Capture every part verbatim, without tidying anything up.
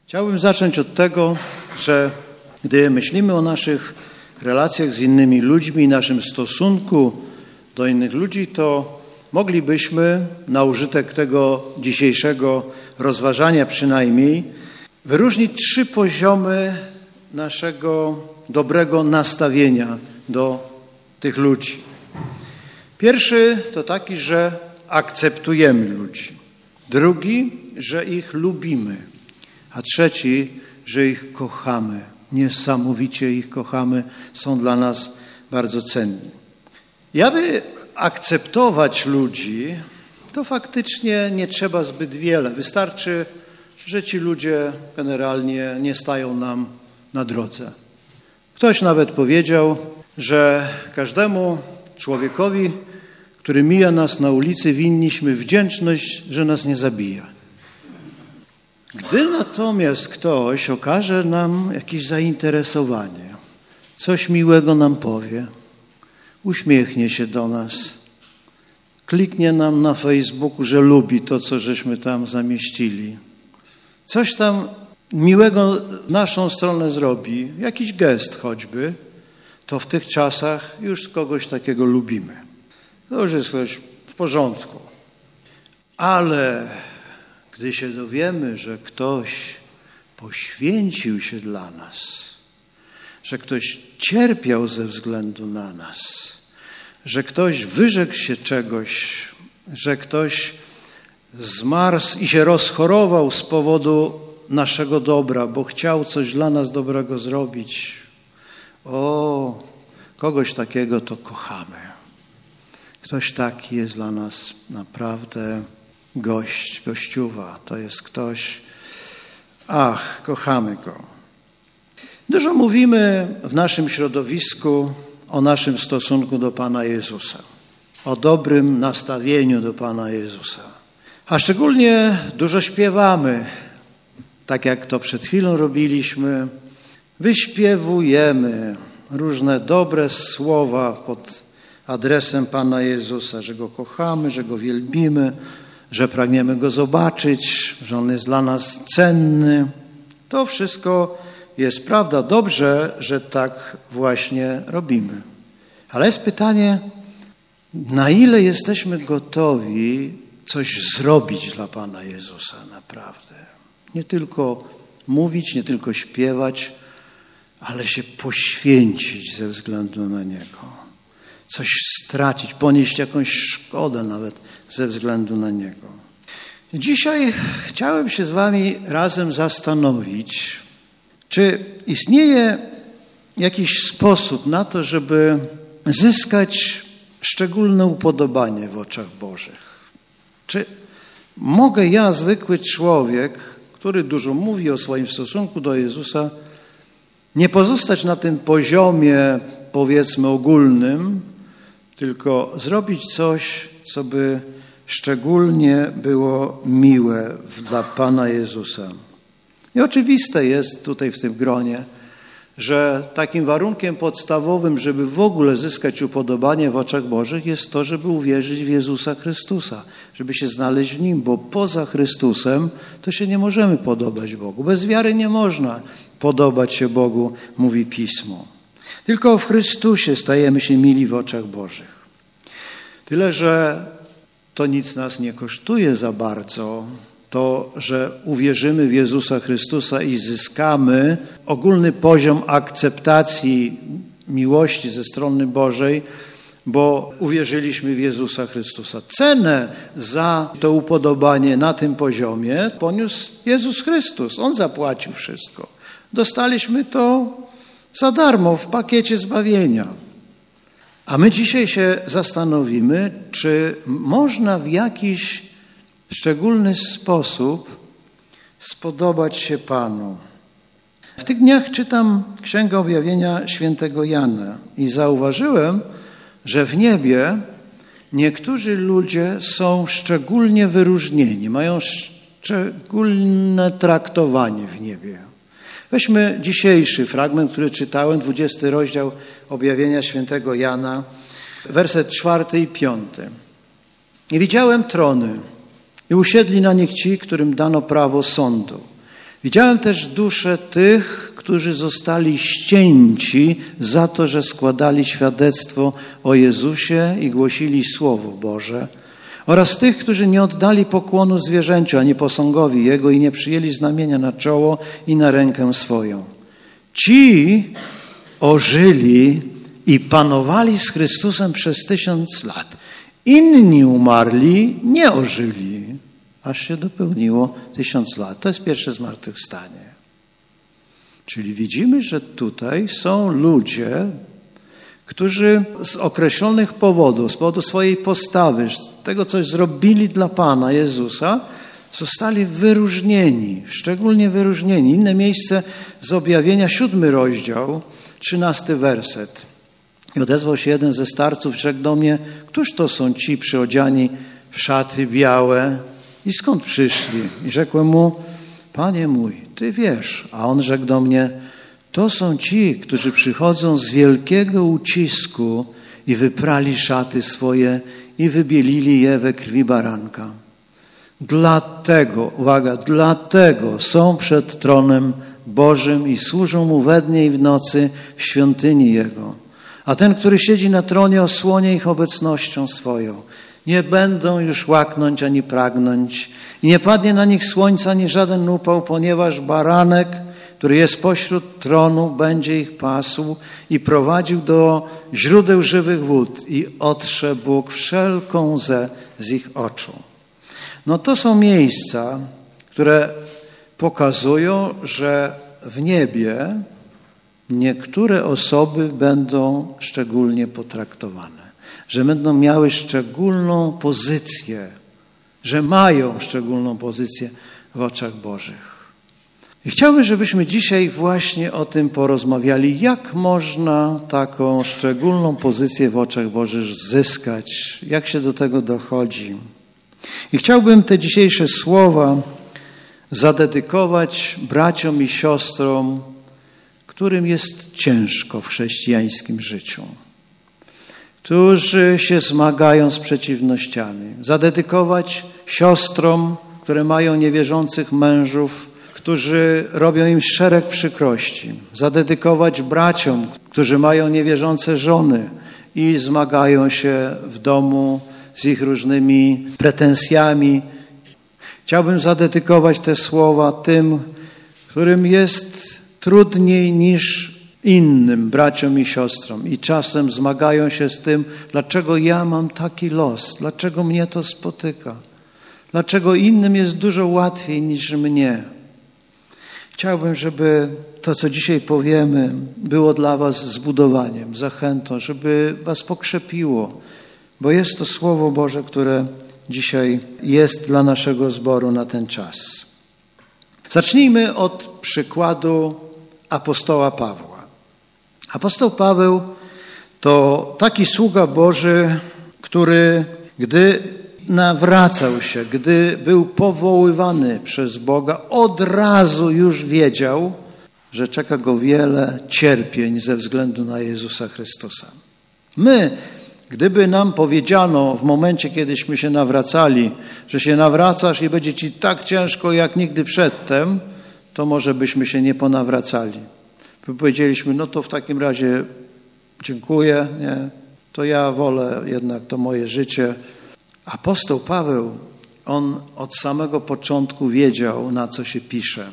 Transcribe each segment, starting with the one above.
Chciałbym zacząć od tego, że gdy myślimy o naszych relacjach z innymi ludźmi, naszym stosunku do innych ludzi, to moglibyśmy na użytek tego dzisiejszego rozważania przynajmniej wyróżnić trzy poziomy naszego dobrego nastawienia do tych ludzi. Pierwszy to taki, że akceptujemy ludzi. Drugi, że ich lubimy. A trzeci, że ich kochamy. Niesamowicie ich kochamy, są dla nas bardzo cenni. I aby akceptować ludzi, to faktycznie nie trzeba zbyt wiele. Wystarczy, że ci ludzie generalnie nie stają nam na drodze. Ktoś nawet powiedział, że każdemu człowiekowi, który mija nas na ulicy, winniśmy wdzięczność, że nas nie zabija. Gdy natomiast ktoś okaże nam jakieś zainteresowanie, coś miłego nam powie, uśmiechnie się do nas, kliknie nam na Facebooku, że lubi to, co żeśmy tam zamieścili, coś tam miłego w naszą stronę zrobi, jakiś gest choćby, to w tych czasach już kogoś takiego lubimy. To już jest coś w porządku. Ale gdy się dowiemy, że ktoś poświęcił się dla nas, że ktoś cierpiał ze względu na nas, że ktoś wyrzekł się czegoś, że ktoś zmarzł i się rozchorował z powodu naszego dobra, bo chciał coś dla nas dobrego zrobić. O, kogoś takiego to kochamy. Ktoś taki jest dla nas naprawdę gość, gościuwa. To jest ktoś, ach, kochamy go. Dużo mówimy w naszym środowisku o naszym stosunku do Pana Jezusa, o dobrym nastawieniu do Pana Jezusa. A szczególnie dużo śpiewamy, tak jak to przed chwilą robiliśmy. Wyśpiewujemy różne dobre słowa pod adresem Pana Jezusa, że Go kochamy, że Go wielbimy, że pragniemy Go zobaczyć, że On jest dla nas cenny. To wszystko jest prawda. Dobrze, że tak właśnie robimy. Ale jest pytanie, na ile jesteśmy gotowi coś zrobić dla Pana Jezusa naprawdę. Nie tylko mówić, nie tylko śpiewać, ale się poświęcić ze względu na Niego. Coś stracić, ponieść jakąś szkodę nawet ze względu na Niego. Dzisiaj chciałem się z wami razem zastanowić, czy istnieje jakiś sposób na to, żeby zyskać szczególne upodobanie w oczach Bożych. Czy mogę ja, zwykły człowiek, który dużo mówi o swoim stosunku do Jezusa, nie pozostać na tym poziomie, powiedzmy, ogólnym, tylko zrobić coś, co by szczególnie było miłe dla Pana Jezusa. I oczywiste jest tutaj w tym gronie, że takim warunkiem podstawowym, żeby w ogóle zyskać upodobanie w oczach Bożych, jest to, żeby uwierzyć w Jezusa Chrystusa, żeby się znaleźć w Nim, bo poza Chrystusem to się nie możemy podobać Bogu. Bez wiary nie można podobać się Bogu, mówi Pismo. Tylko w Chrystusie stajemy się mili w oczach Bożych. Tyle, że to nic nas nie kosztuje za bardzo, to, że uwierzymy w Jezusa Chrystusa i zyskamy ogólny poziom akceptacji miłości ze strony Bożej, bo uwierzyliśmy w Jezusa Chrystusa. Cenę za to upodobanie na tym poziomie poniósł Jezus Chrystus. On zapłacił wszystko. Dostaliśmy to za darmo w pakiecie zbawienia. A my dzisiaj się zastanowimy, czy można w jakiś szczególny sposób spodobać się Panu. W tych dniach czytam Księgę Objawienia świętego Jana i zauważyłem, że w niebie niektórzy ludzie są szczególnie wyróżnieni, mają szczególne traktowanie w niebie. Weźmy dzisiejszy fragment, który czytałem, dwudziesty rozdział Objawienia świętego Jana, werset czwarty i piąty. I widziałem trony i usiedli na nich ci, którym dano prawo sądu. Widziałem też dusze tych, którzy zostali ścięci za to, że składali świadectwo o Jezusie i głosili Słowo Boże, oraz tych, którzy nie oddali pokłonu zwierzęciu, ani posągowi Jego i nie przyjęli znamienia na czoło i na rękę swoją. Ci ożyli i panowali z Chrystusem przez tysiąc lat. Inni umarli, nie ożyli, aż się dopełniło tysiąc lat. To jest pierwsze zmartwychwstanie. Czyli widzimy, że tutaj są ludzie, którzy z określonych powodów, z powodu swojej postawy, z tego, coś zrobili dla Pana Jezusa, zostali wyróżnieni, szczególnie wyróżnieni. Inne miejsce z objawienia, siódmy rozdział, trzynasty werset. I odezwał się jeden ze starców, rzekł do mnie, któż to są ci przyodziani w szaty białe i skąd przyszli? I rzekłem mu, Panie mój, Ty wiesz. A on rzekł do mnie, to są ci, którzy przychodzą z wielkiego ucisku i wyprali szaty swoje i wybielili je we krwi baranka. Dlatego, uwaga, dlatego są przed tronem Bożym i służą Mu we dnie i w nocy w świątyni Jego. A ten, który siedzi na tronie, osłonie ich obecnością swoją. Nie będą już łaknąć ani pragnąć i nie padnie na nich słońca ani żaden upał, ponieważ baranek, który jest pośród tronu, będzie ich pasł i prowadził do źródeł żywych wód i otrze Bóg wszelką łzę z ich oczu. No to są miejsca, które pokazują, że w niebie niektóre osoby będą szczególnie potraktowane, że będą miały szczególną pozycję, że mają szczególną pozycję w oczach Bożych. I chciałbym, żebyśmy dzisiaj właśnie o tym porozmawiali, jak można taką szczególną pozycję w oczach Bożych zyskać, jak się do tego dochodzi. I chciałbym te dzisiejsze słowa zadedykować braciom i siostrom, którym jest ciężko w chrześcijańskim życiu, którzy się zmagają z przeciwnościami. Zadedykować siostrom, które mają niewierzących mężów, którzy robią im szereg przykrości. Zadedykować braciom, którzy mają niewierzące żony i zmagają się w domu z ich różnymi pretensjami. Chciałbym zadedykować te słowa tym, którym jest trudniej niż innym braciom i siostrom i czasem zmagają się z tym, dlaczego ja mam taki los, dlaczego mnie to spotyka, dlaczego innym jest dużo łatwiej niż mnie. Chciałbym, żeby to, co dzisiaj powiemy, było dla was zbudowaniem, zachętą, żeby was pokrzepiło, bo jest to Słowo Boże, które dzisiaj jest dla naszego zboru na ten czas. Zacznijmy od przykładu apostoła Pawła. Apostoł Paweł to taki sługa Boży, który gdy nawracał się, gdy był powoływany przez Boga, od razu już wiedział, że czeka go wiele cierpień ze względu na Jezusa Chrystusa. My, gdyby nam powiedziano w momencie, kiedyśmy się nawracali, że się nawracasz i będzie ci tak ciężko jak nigdy przedtem, to może byśmy się nie ponawracali. Powiedzieliśmy, no to w takim razie dziękuję, nie? To ja wolę jednak to moje życie. Apostoł Paweł, on od samego początku wiedział, na co się pisze.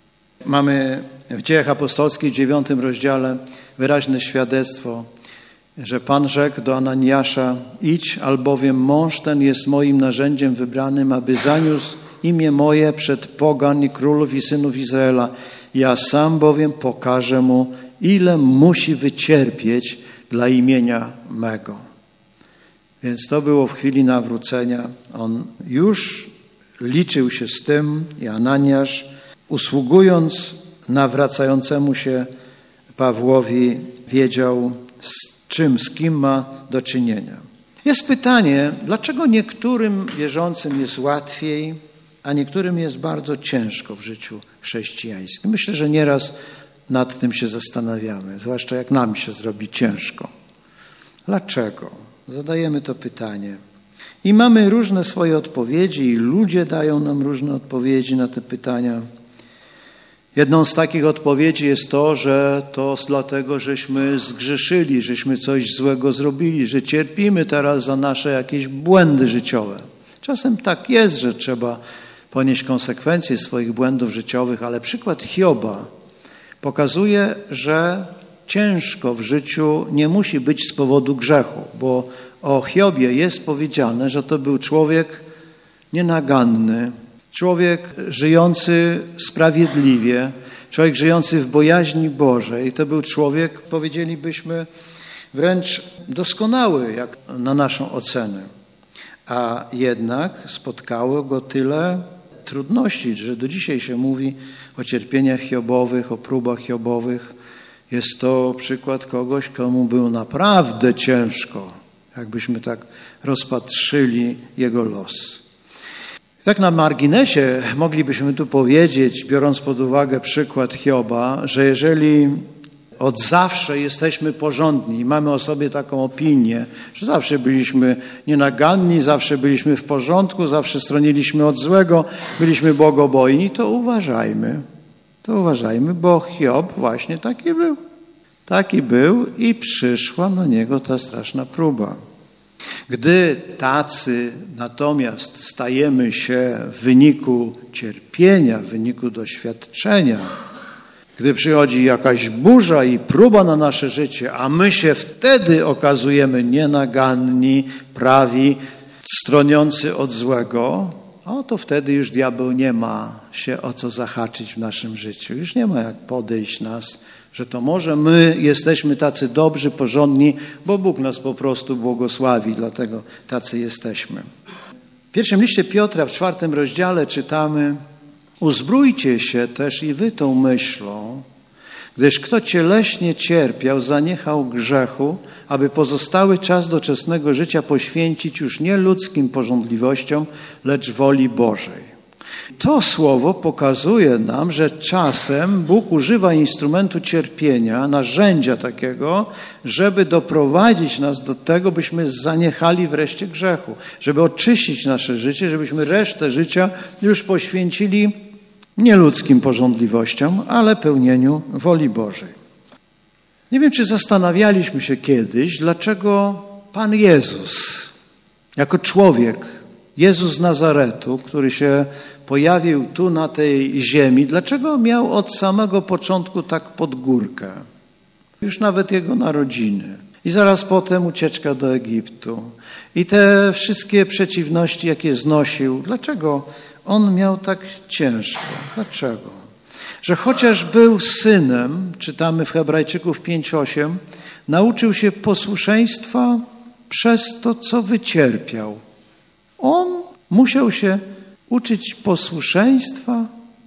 Mamy w Dziejach Apostolskich w dziewiątym rozdziale wyraźne świadectwo, że Pan rzekł do Ananiasza, idź, albowiem mąż ten jest moim narzędziem wybranym, aby zaniósł imię moje przed pogan, królów i synów Izraela. Ja sam bowiem pokażę mu, ile musi wycierpieć dla imienia mego. Więc to było w chwili nawrócenia. On już liczył się z tym i Ananiasz, usługując nawracającemu się Pawłowi, wiedział, z czym, z kim ma do czynienia. Jest pytanie, dlaczego niektórym wierzącym jest łatwiej, a niektórym jest bardzo ciężko w życiu chrześcijańskim. Myślę, że nieraz nad tym się zastanawiamy, zwłaszcza jak nam się zrobi ciężko. Dlaczego? Zadajemy to pytanie. I mamy różne swoje odpowiedzi i ludzie dają nam różne odpowiedzi na te pytania. Jedną z takich odpowiedzi jest to, że to dlatego, żeśmy zgrzeszyli, żeśmy coś złego zrobili, że cierpimy teraz za nasze jakieś błędy życiowe. Czasem tak jest, że trzeba ponieść konsekwencje swoich błędów życiowych, ale przykład Hioba pokazuje, że ciężko w życiu nie musi być z powodu grzechu, bo o Hiobie jest powiedziane, że to był człowiek nienaganny, człowiek żyjący sprawiedliwie, człowiek żyjący w bojaźni Bożej. To był człowiek, powiedzielibyśmy, wręcz doskonały jak na naszą ocenę. A jednak spotkało go tyle trudności, że do dzisiaj się mówi o cierpieniach Hiobowych, o próbach Hiobowych. Jest to przykład kogoś, komu było naprawdę ciężko, jakbyśmy tak rozpatrzyli jego los. Tak na marginesie moglibyśmy tu powiedzieć, biorąc pod uwagę przykład Hioba, że jeżeli od zawsze jesteśmy porządni i mamy o sobie taką opinię, że zawsze byliśmy nienaganni, zawsze byliśmy w porządku, zawsze stroniliśmy od złego, byliśmy bogobojni, to uważajmy, to uważajmy, bo Hiob właśnie taki był. Taki był i przyszła na niego ta straszna próba. Gdy tacy natomiast stajemy się w wyniku cierpienia, w wyniku doświadczenia, gdy przychodzi jakaś burza i próba na nasze życie, a my się wtedy okazujemy nienaganni, prawi, stroniący od złego, o to wtedy już diabeł nie ma się o co zahaczyć w naszym życiu. Już nie ma jak podejść nas, że to może my jesteśmy tacy dobrzy, porządni, bo Bóg nas po prostu błogosławi, dlatego tacy jesteśmy. W pierwszym liście Piotra, w czwartym rozdziale czytamy: uzbrójcie się też i wy tą myślą, gdyż kto cieleśnie cierpiał, zaniechał grzechu, aby pozostały czas doczesnego życia poświęcić już nie ludzkim pożądliwościom, lecz woli Bożej. To słowo pokazuje nam, że czasem Bóg używa instrumentu cierpienia, narzędzia takiego, żeby doprowadzić nas do tego, byśmy zaniechali wreszcie grzechu, żeby oczyścić nasze życie, żebyśmy resztę życia już poświęcili nie ludzkim pożądliwościom, ale pełnieniu woli Bożej. Nie wiem, czy zastanawialiśmy się kiedyś, dlaczego Pan Jezus, jako człowiek, Jezus z Nazaretu, który się pojawił tu na tej ziemi, dlaczego miał od samego początku tak pod górkę? Już nawet jego narodziny. I zaraz potem ucieczka do Egiptu. I te wszystkie przeciwności, jakie znosił. Dlaczego on miał tak ciężko? Dlaczego? Że chociaż był synem, czytamy w Hebrajczyków pięć osiem, nauczył się posłuszeństwa przez to, co wycierpiał. On musiał się uczyć posłuszeństwa?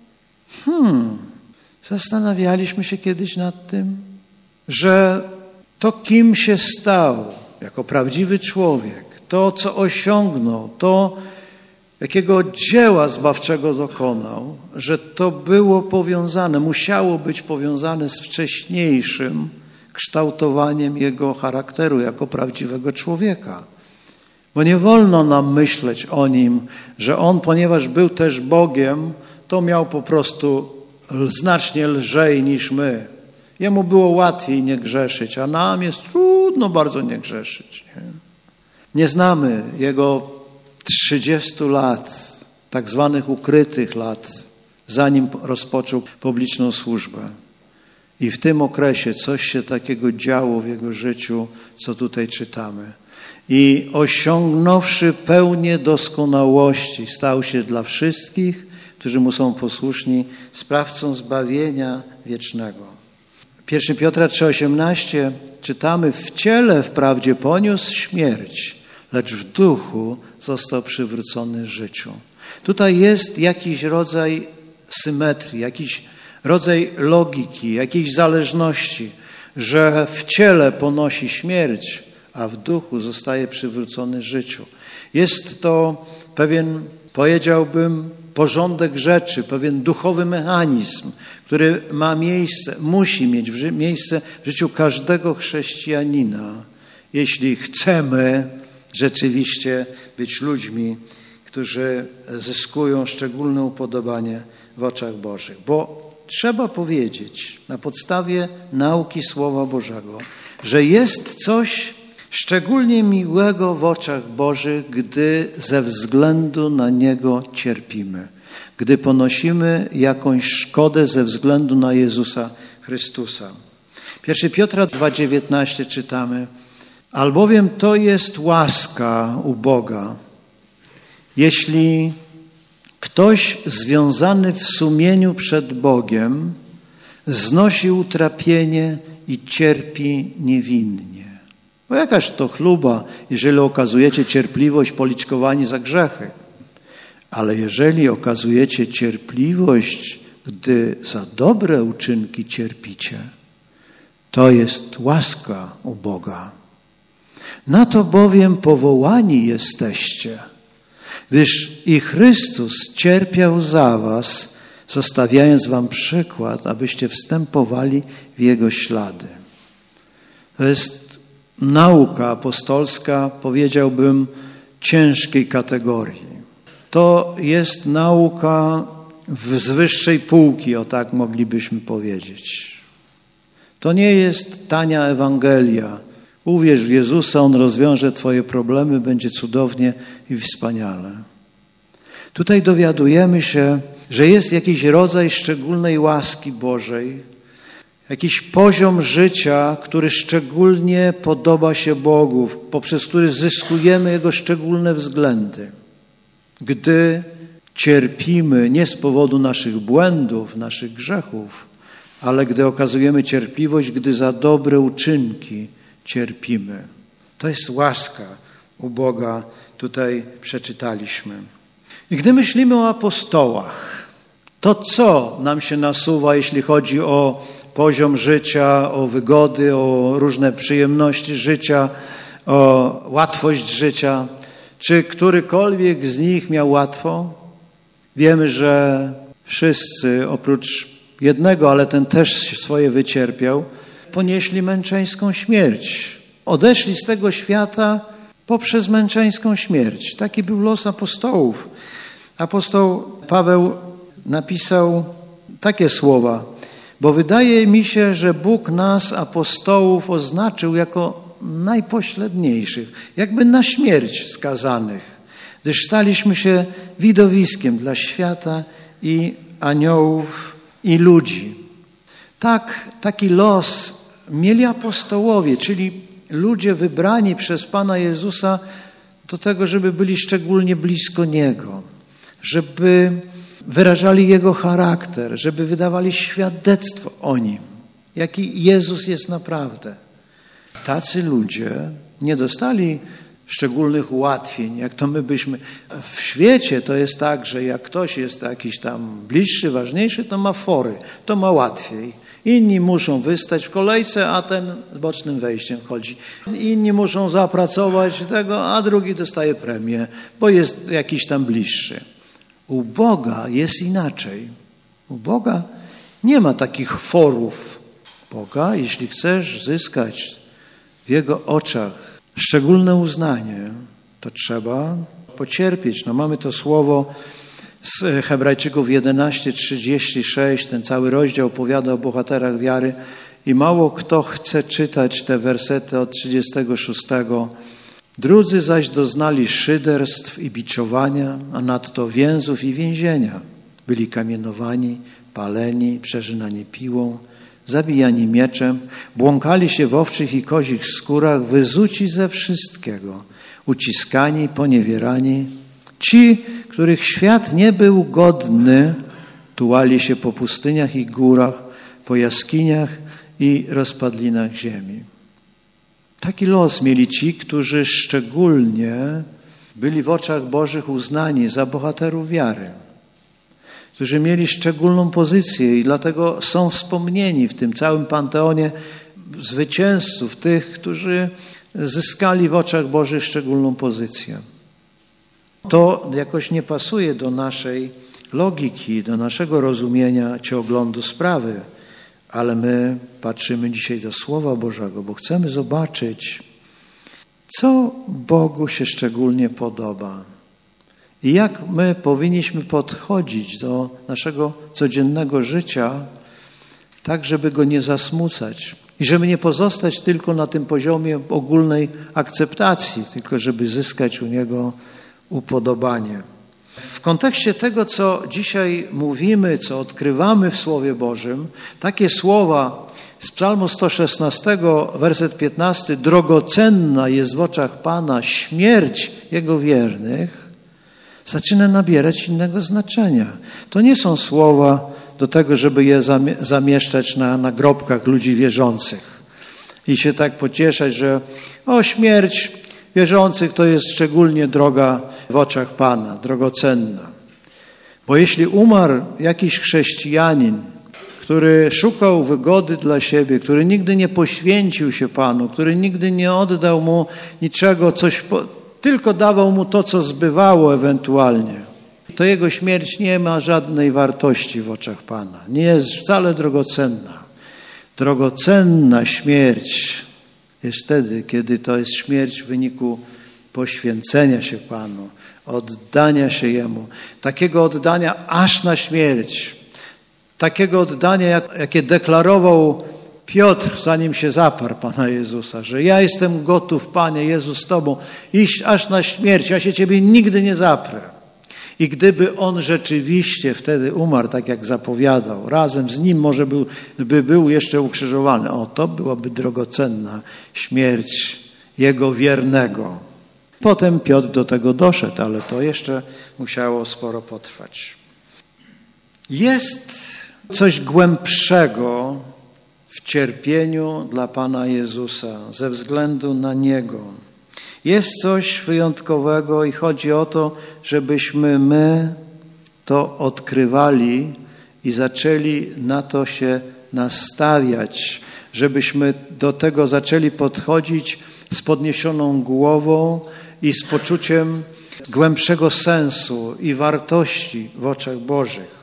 Hmm, zastanawialiśmy się kiedyś nad tym, że to, kim się stał jako prawdziwy człowiek, to, co osiągnął, to, jakiego dzieła zbawczego dokonał, że to było powiązane, musiało być powiązane z wcześniejszym kształtowaniem jego charakteru jako prawdziwego człowieka. Bo nie wolno nam myśleć o nim, że on, ponieważ był też Bogiem, to miał po prostu znacznie lżej niż my. Jemu było łatwiej nie grzeszyć, a nam jest trudno bardzo nie grzeszyć. Nie, nie znamy jego trzydziestu lat, tak zwanych ukrytych lat, zanim rozpoczął publiczną służbę. I w tym okresie coś się takiego działo w jego życiu, co tutaj czytamy. I osiągnąwszy pełnię doskonałości, stał się dla wszystkich, którzy mu są posłuszni, sprawcą zbawienia wiecznego. pierwszy Piotra trzy osiemnaście czytamy: w ciele wprawdzie poniósł śmierć, lecz w duchu został przywrócony życiu. Tutaj jest jakiś rodzaj symetrii, jakiś rodzaj logiki, jakiejś zależności, że w ciele ponosi śmierć, a w duchu zostaje przywrócony życiu. Jest to pewien, powiedziałbym, porządek rzeczy, pewien duchowy mechanizm, który ma miejsce, musi mieć miejsce w życiu każdego chrześcijanina, jeśli chcemy rzeczywiście być ludźmi, którzy zyskują szczególne upodobanie w oczach Bożych. Bo trzeba powiedzieć na podstawie nauki Słowa Bożego, że jest coś szczególnie miłego w oczach Bożych, gdy ze względu na Niego cierpimy, gdy ponosimy jakąś szkodę ze względu na Jezusa Chrystusa. pierwszy Piotra dwa dziewiętnaście czytamy: albowiem to jest łaska u Boga, jeśli ktoś związany w sumieniu przed Bogiem znosi utrapienie i cierpi niewinnie. Bo jakaż to chluba, jeżeli okazujecie cierpliwość policzkowani za grzechy. Ale jeżeli okazujecie cierpliwość, gdy za dobre uczynki cierpicie, to jest łaska u Boga. Na to bowiem powołani jesteście, gdyż i Chrystus cierpiał za was, zostawiając wam przykład, abyście wstępowali w Jego ślady. To jest nauka apostolska, powiedziałbym, ciężkiej kategorii. To jest nauka z wyższej półki, o tak moglibyśmy powiedzieć. To nie jest tania Ewangelia. Uwierz w Jezusa, On rozwiąże twoje problemy, będzie cudownie i wspaniale. Tutaj dowiadujemy się, że jest jakiś rodzaj szczególnej łaski Bożej, jakiś poziom życia, który szczególnie podoba się Bogu, poprzez który zyskujemy Jego szczególne względy. Gdy cierpimy nie z powodu naszych błędów, naszych grzechów, ale gdy okazujemy cierpliwość, gdy za dobre uczynki cierpimy. To jest łaska u Boga, tutaj przeczytaliśmy. I gdy myślimy o apostołach, to co nam się nasuwa, jeśli chodzi o poziom życia, o wygody, o różne przyjemności życia, o łatwość życia? Czy którykolwiek z nich miał łatwo? Wiemy, że wszyscy oprócz jednego, ale ten też swoje wycierpiał, ponieśli męczeńską śmierć. Odeszli z tego świata poprzez męczeńską śmierć. Taki był los apostołów. Apostoł Paweł napisał takie słowa: bo wydaje mi się, że Bóg nas, apostołów, oznaczył jako najpośredniejszych, jakby na śmierć skazanych, gdyż staliśmy się widowiskiem dla świata i aniołów i ludzi. Tak, taki los mieli apostołowie, czyli ludzie wybrani przez Pana Jezusa do tego, żeby byli szczególnie blisko Niego, żeby wyrażali Jego charakter, żeby wydawali świadectwo o Nim, jaki Jezus jest naprawdę. Tacy ludzie nie dostali szczególnych ułatwień, jak to my byśmy. W świecie to jest tak, że jak ktoś jest jakiś tam bliższy, ważniejszy, to ma fory, to ma łatwiej. Inni muszą wystać w kolejce, a ten z bocznym wejściem chodzi. Inni muszą zapracować tego, a drugi dostaje premię, bo jest jakiś tam bliższy. U Boga jest inaczej. U Boga nie ma takich forów. Boga, jeśli chcesz zyskać w Jego oczach szczególne uznanie, to trzeba pocierpieć. No mamy to słowo z Hebrajczyków jedenaście trzydzieści sześć, ten cały rozdział opowiada o bohaterach wiary i mało kto chce czytać te wersety od trzydziestego szóstego. Drudzy zaś doznali szyderstw i biczowania, a nadto więzów i więzienia. Byli kamienowani, paleni, przerzynani piłą, zabijani mieczem, błąkali się w owczych i kozich skórach, wyzuci ze wszystkiego, uciskani, poniewierani. Ci, których świat nie był godny, tułali się po pustyniach i górach, po jaskiniach i rozpadlinach ziemi. Taki los mieli ci, którzy szczególnie byli w oczach Bożych uznani za bohaterów wiary, którzy mieli szczególną pozycję i dlatego są wspomnieni w tym całym panteonie zwycięzców, tych, którzy zyskali w oczach Bożych szczególną pozycję. To jakoś nie pasuje do naszej logiki, do naszego rozumienia czy oglądu sprawy, ale my patrzymy dzisiaj do Słowa Bożego, bo chcemy zobaczyć, co Bogu się szczególnie podoba I jak my powinniśmy podchodzić do naszego codziennego życia, tak żeby go nie zasmucać i żeby nie pozostać tylko na tym poziomie ogólnej akceptacji, tylko żeby zyskać u niego upodobanie. W kontekście tego, co dzisiaj mówimy, co odkrywamy w Słowie Bożym, takie słowa z Psalmu sto szesnastego, werset piętnasty, drogocenna jest w oczach Pana śmierć Jego wiernych, zaczyna nabierać innego znaczenia. To nie są słowa do tego, żeby je zamieszczać na nagrobkach ludzi wierzących i się tak pocieszać, że o, śmierć wierzących to jest szczególnie droga w oczach Pana, drogocenna. Bo jeśli umarł jakiś chrześcijanin, który szukał wygody dla siebie, który nigdy nie poświęcił się Panu, który nigdy nie oddał Mu niczego, coś, tylko dawał Mu to, co zbywało ewentualnie, to jego śmierć nie ma żadnej wartości w oczach Pana. Nie jest wcale drogocenna. Drogocenna śmierć jest wtedy, kiedy to jest śmierć w wyniku poświęcenia się Panu, oddania się Jemu, takiego oddania aż na śmierć, takiego oddania, jak, jakie deklarował Piotr, zanim się zaparł Pana Jezusa, że ja jestem gotów, Panie Jezu, z Tobą iść aż na śmierć, ja się Ciebie nigdy nie zaprę. I gdyby on rzeczywiście wtedy umarł, tak jak zapowiadał, razem z nim może był, by był jeszcze ukrzyżowany, o, to byłaby drogocenna śmierć jego wiernego. Potem Piotr do tego doszedł, ale to jeszcze musiało sporo potrwać. Jest coś głębszego w cierpieniu dla Pana Jezusa ze względu na Niego. Jest coś wyjątkowego i chodzi o to, żebyśmy my to odkrywali i zaczęli na to się nastawiać, żebyśmy do tego zaczęli podchodzić z podniesioną głową i z poczuciem głębszego sensu i wartości w oczach Bożych.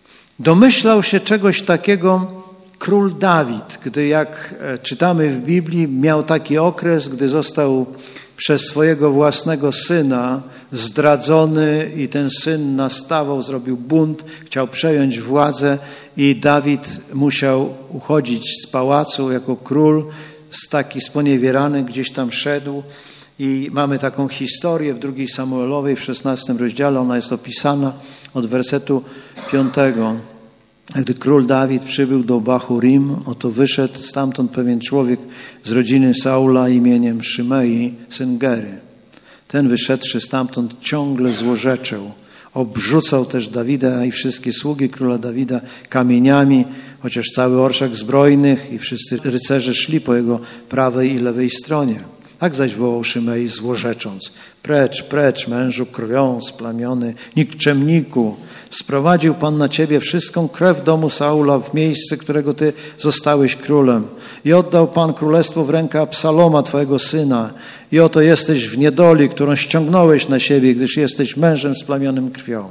Domyślał się czegoś takiego król Dawid, gdy, jak czytamy w Biblii, miał taki okres, gdy został przez swojego własnego syna zdradzony i ten syn nastawał, zrobił bunt, chciał przejąć władzę i Dawid musiał uchodzić z pałacu jako król, taki sponiewierany, gdzieś tam szedł i mamy taką historię w drugiej Samuelowej w szesnastym rozdziale, ona jest opisana od wersetu piątego. Gdy król Dawid przybył do Bahurim, oto wyszedł stamtąd pewien człowiek z rodziny Saula imieniem Szymei, syn Gery. Ten wyszedłszy stamtąd ciągle złorzeczył. Obrzucał też Dawida i wszystkie sługi króla Dawida kamieniami, chociaż cały orszak zbrojnych i wszyscy rycerze szli po jego prawej i lewej stronie. Tak zaś wołał Szymei złorzecząc: precz, precz, mężu krwią splamiony, nikczemniku, sprowadził Pan na ciebie wszystką krew domu Saula w miejsce, którego ty zostałeś królem. I oddał Pan królestwo w rękę Absaloma, twojego syna. I oto jesteś w niedoli, którą ściągnąłeś na siebie, gdyż jesteś mężem splamionym krwią.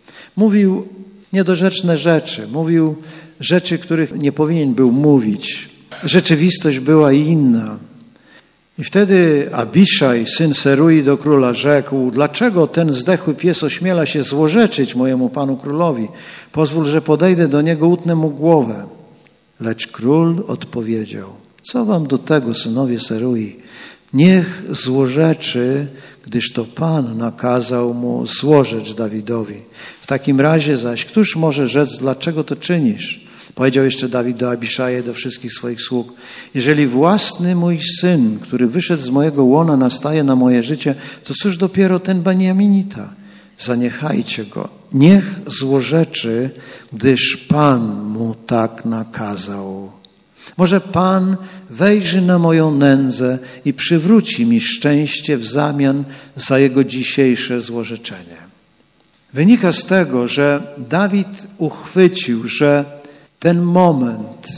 Mówił niedorzeczne rzeczy, mówił rzeczy, których nie powinien był mówić. Rzeczywistość była inna. I wtedy Abiszaj, syn Serui, do króla rzekł: dlaczego ten zdechły pies ośmiela się złorzeczyć mojemu panu królowi? Pozwól, że podejdę do niego, utnę mu głowę. Lecz król odpowiedział: co wam do tego, synowie Serui? Niech złorzeczy, gdyż to Pan nakazał mu złorzecz Dawidowi. W takim razie zaś, któż może rzec, dlaczego to czynisz? Powiedział jeszcze Dawid do Abiszaja i do wszystkich swoich sług: jeżeli własny mój syn, który wyszedł z mojego łona, nastaje na moje życie, to cóż dopiero ten Beniaminita? Zaniechajcie go. Niech złorzeczy, gdyż Pan mu tak nakazał. Może Pan wejrzy na moją nędzę i przywróci mi szczęście w zamian za jego dzisiejsze złorzeczenie. Wynika z tego, że Dawid uchwycił, że ten moment,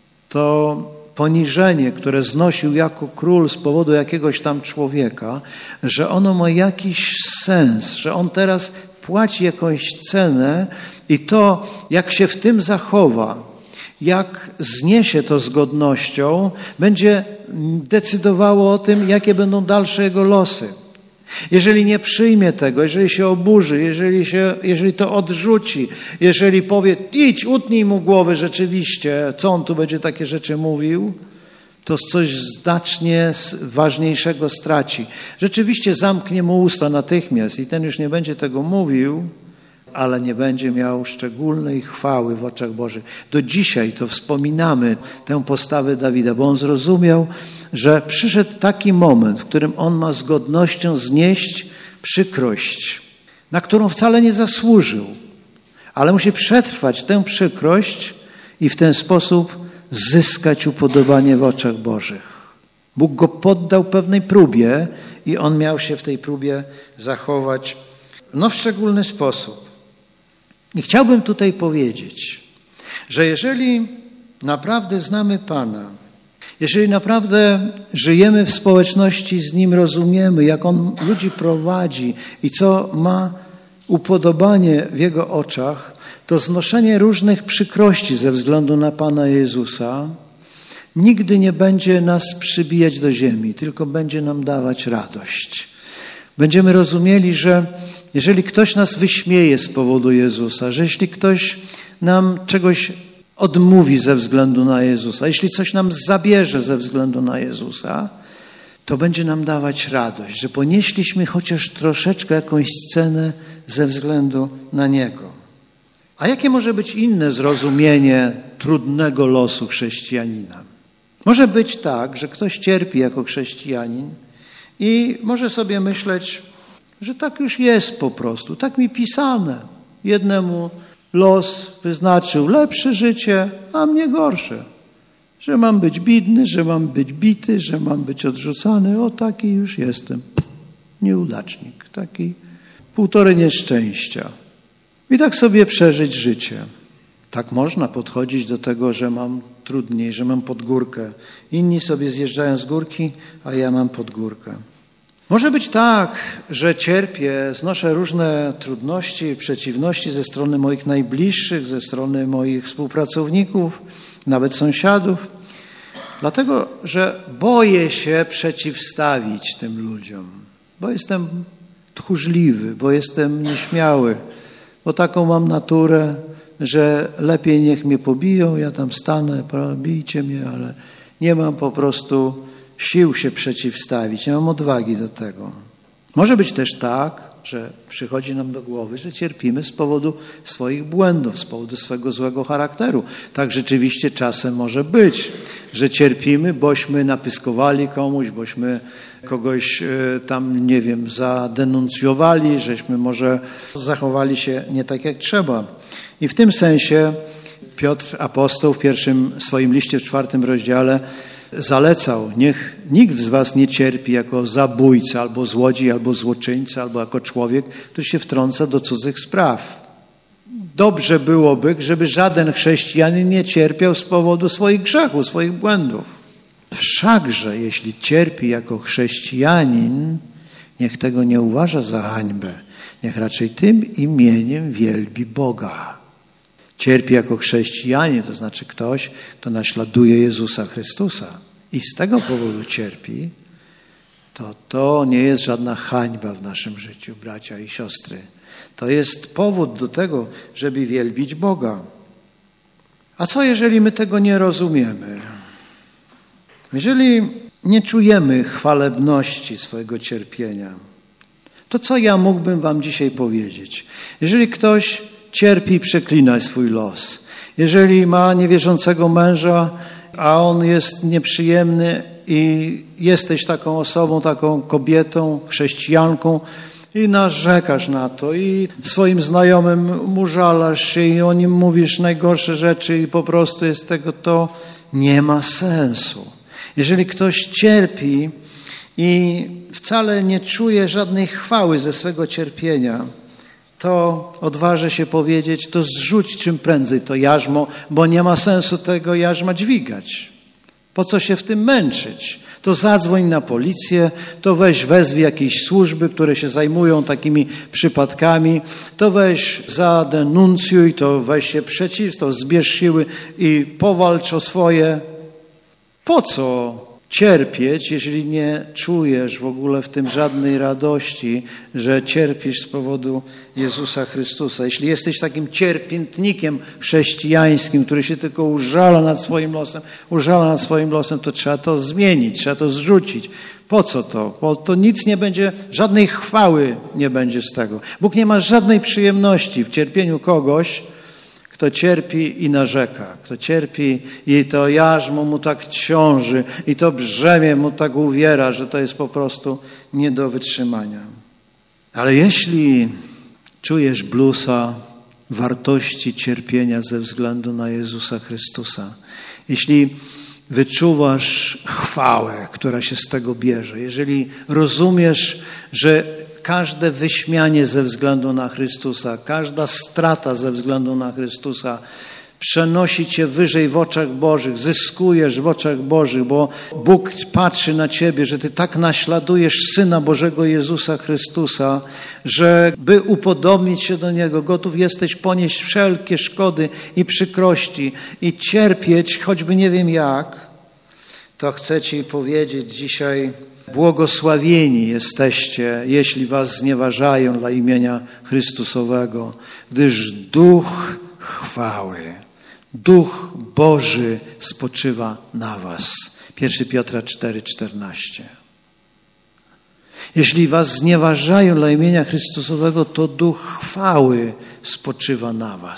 to poniżenie, które znosił jako król z powodu jakiegoś tam człowieka, że ono ma jakiś sens, że on teraz płaci jakąś cenę i to, jak się w tym zachowa, jak zniesie to z godnością, będzie decydowało o tym, jakie będą dalsze jego losy. Jeżeli nie przyjmie tego, jeżeli się oburzy, jeżeli, się, jeżeli to odrzuci, jeżeli powie, idź, utnij mu głowę rzeczywiście, co on tu będzie takie rzeczy mówił, to coś znacznie ważniejszego straci. Rzeczywiście zamknie mu usta natychmiast i ten już nie będzie tego mówił, ale nie będzie miał szczególnej chwały w oczach Bożych. Do dzisiaj to wspominamy tę postawę Dawida, bo on zrozumiał, że przyszedł taki moment, w którym on ma z godnością znieść przykrość, na którą wcale nie zasłużył, ale musi przetrwać tę przykrość i w ten sposób zyskać upodobanie w oczach Bożych. Bóg go poddał pewnej próbie i on miał się w tej próbie zachować no, w szczególny sposób. I chciałbym tutaj powiedzieć, że jeżeli naprawdę znamy Pana, jeżeli naprawdę żyjemy w społeczności z Nim, rozumiemy, jak On ludzi prowadzi i co ma upodobanie w Jego oczach, to znoszenie różnych przykrości ze względu na Pana Jezusa nigdy nie będzie nas przybijać do ziemi, tylko będzie nam dawać radość. Będziemy rozumieli, że jeżeli ktoś nas wyśmieje z powodu Jezusa, że jeśli ktoś nam czegoś odmówi ze względu na Jezusa, jeśli coś nam zabierze ze względu na Jezusa, to będzie nam dawać radość, że ponieśliśmy chociaż troszeczkę jakąś cenę ze względu na Niego. A jakie może być inne zrozumienie trudnego losu chrześcijanina? Może być tak, że ktoś cierpi jako chrześcijanin i może sobie myśleć, że tak już jest po prostu, tak mi pisane. Jednemu los wyznaczył lepsze życie, a mnie gorsze. Że mam być biedny, że mam być bity, że mam być odrzucany. O, taki już jestem. Nieudacznik, taki półtorej nieszczęścia. I tak sobie przeżyć życie. Tak można podchodzić do tego, że mam trudniej, że mam pod górkę. Inni sobie zjeżdżają z górki, a ja mam pod górkę. Może być tak, że cierpię, znoszę różne trudności, przeciwności ze strony moich najbliższych, ze strony moich współpracowników, nawet sąsiadów, dlatego, że boję się przeciwstawić tym ludziom, bo jestem tchórzliwy, bo jestem nieśmiały, bo taką mam naturę, że lepiej niech mnie pobiją, ja tam stanę, bijcie mnie, ale nie mam po prostu sił się przeciwstawić, nie mam odwagi do tego. Może być też tak, że przychodzi nam do głowy, że cierpimy z powodu swoich błędów, z powodu swego złego charakteru. Tak rzeczywiście czasem może być, że cierpimy, bośmy napyskowali komuś, bośmy kogoś tam, nie wiem, zadenuncjowali, żeśmy może zachowali się nie tak jak trzeba. I w tym sensie Piotr, apostoł, w pierwszym swoim liście, w czwartym rozdziale zalecał, niech nikt z was nie cierpi jako zabójca, albo złodziej, albo złoczyńca, albo jako człowiek, który się wtrąca do cudzych spraw. Dobrze byłoby, żeby żaden chrześcijanin nie cierpiał z powodu swoich grzechów, swoich błędów. Wszakże, jeśli cierpi jako chrześcijanin, niech tego nie uważa za hańbę. Niech raczej tym imieniem wielbi Boga. Cierpi jako chrześcijanin, to znaczy ktoś, kto naśladuje Jezusa Chrystusa i z tego powodu cierpi, to to nie jest żadna hańba w naszym życiu, bracia i siostry. To jest powód do tego, żeby wielbić Boga. A co jeżeli my tego nie rozumiemy? Jeżeli nie czujemy chwalebności swojego cierpienia, to co ja mógłbym wam dzisiaj powiedzieć? Jeżeli ktoś cierpi i przeklina swój los, jeżeli ma niewierzącego męża, a on jest nieprzyjemny i jesteś taką osobą, taką kobietą, chrześcijanką i narzekasz na to i swoim znajomym mu żalasz się i o nim mówisz najgorsze rzeczy i po prostu jest tego, to nie ma sensu. Jeżeli ktoś cierpi i wcale nie czuje żadnej chwały ze swego cierpienia, to odważę się powiedzieć, to zrzuć czym prędzej to jarzmo, bo nie ma sensu tego jarzma dźwigać. Po co się w tym męczyć? To zadzwoń na policję, to weź wezwij jakieś służby, które się zajmują takimi przypadkami, to weź zadenuncjuj, to weź się przeciw, to zbierz siły i powalcz o swoje. Po co cierpieć, jeżeli nie czujesz w ogóle w tym żadnej radości, że cierpisz z powodu Jezusa Chrystusa. Jeśli jesteś takim cierpiętnikiem chrześcijańskim, który się tylko użala nad swoim losem, użala nad swoim losem, to trzeba to zmienić, trzeba to zrzucić. Po co to? Bo to nic nie będzie, żadnej chwały nie będzie z tego. Bóg nie ma żadnej przyjemności w cierpieniu kogoś, kto cierpi i narzeka, kto cierpi i to jarzmo mu tak ciąży i to brzemię mu tak uwiera, że to jest po prostu nie do wytrzymania. Ale jeśli czujesz blusa wartości cierpienia ze względu na Jezusa Chrystusa, jeśli wyczuwasz chwałę, która się z tego bierze, jeżeli rozumiesz, że każde wyśmianie ze względu na Chrystusa, każda strata ze względu na Chrystusa przenosi cię wyżej w oczach Bożych, zyskujesz w oczach Bożych, bo Bóg patrzy na ciebie, że ty tak naśladujesz Syna Bożego Jezusa Chrystusa, że by upodobnić się do Niego, gotów jesteś ponieść wszelkie szkody i przykrości i cierpieć, choćby nie wiem jak, to chcę ci powiedzieć dzisiaj: błogosławieni jesteście, jeśli was znieważają dla imienia Chrystusowego, gdyż Duch chwały, Duch Boży spoczywa na was. pierwszy Piotra cztery, czternaście. Jeśli was znieważają dla imienia Chrystusowego, to Duch chwały spoczywa na was.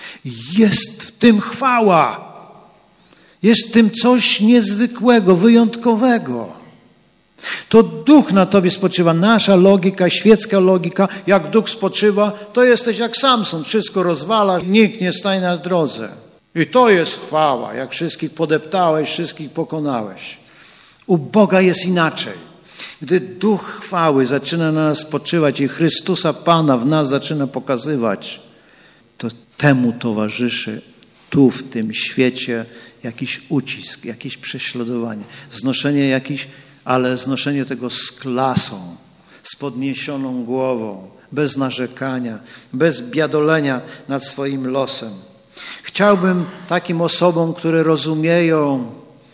Jest w tym chwała. Jest w tym coś niezwykłego, wyjątkowego. To Duch na tobie spoczywa. Nasza logika, świecka logika, jak Duch spoczywa, to jesteś jak Samson. Wszystko rozwalasz, nikt nie staje na drodze. I to jest chwała, jak wszystkich podeptałeś, wszystkich pokonałeś. U Boga jest inaczej. Gdy Duch chwały zaczyna na nas spoczywać i Chrystusa Pana w nas zaczyna pokazywać, to temu towarzyszy tu w tym świecie jakiś ucisk, jakieś prześladowanie, znoszenie jakichś, ale znoszenie tego z klasą, z podniesioną głową, bez narzekania, bez biadolenia nad swoim losem. Chciałbym takim osobom, które rozumieją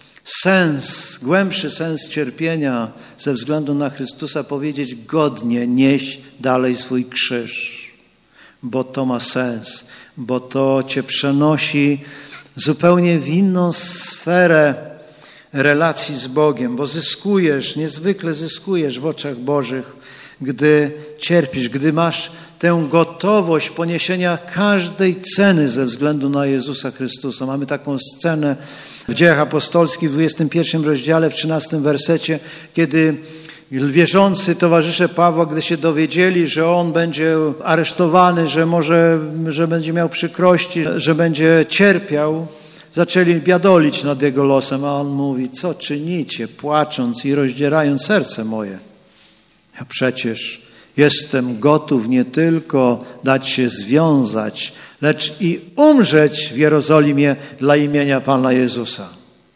sens, głębszy sens cierpienia ze względu na Chrystusa, powiedzieć: godnie nieś dalej swój krzyż, bo to ma sens, bo to cię przenosi zupełnie w inną sferę relacji z Bogiem, bo zyskujesz, niezwykle zyskujesz w oczach Bożych, gdy cierpisz, gdy masz tę gotowość poniesienia każdej ceny ze względu na Jezusa Chrystusa. Mamy taką scenę w Dziejach Apostolskich w dwudziestym pierwszym rozdziale, w trzynastym wersecie, kiedy wierzący towarzysze Pawła, gdy się dowiedzieli, że on będzie aresztowany, że może, że będzie miał przykrości, że będzie cierpiał, zaczęli biadolić nad jego losem, a on mówi: co czynicie, płacząc i rozdzierając serce moje? Ja przecież jestem gotów nie tylko dać się związać, lecz i umrzeć w Jerozolimie dla imienia Pana Jezusa.